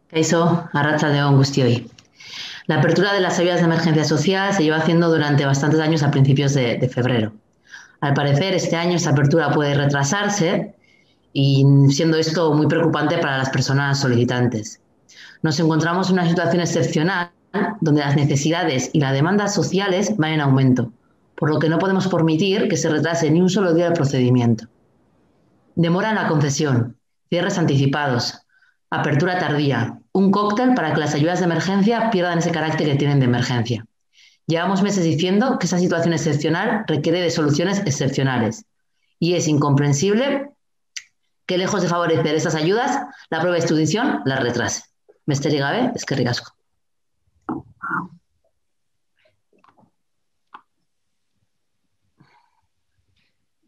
Kaixo, arratsaldeon guztioi. La apertura de las ayudas de emergencia social se lleva haciendo durante bastantes años a principios de febrero. Al parecer, este año esta apertura puede retrasarse y siendo esto muy preocupante para las personas solicitantes. Nos encontramos en una situación excepcional donde las necesidades y las demandas sociales van en aumento, por lo que no podemos permitir que se retrase ni un solo día el procedimiento. Demora en la concesión, cierres anticipados, apertura tardía, un cóctel para que las ayudas de emergencia pierdan ese carácter que tienen de emergencia. Llevamos meses diciendo que esta situación excepcional requiere de soluciones excepcionales y es incomprensible que lejos de favorecer estas ayudas, la prueba de extradición las retrase. Besterik gabe, eskerrik asko.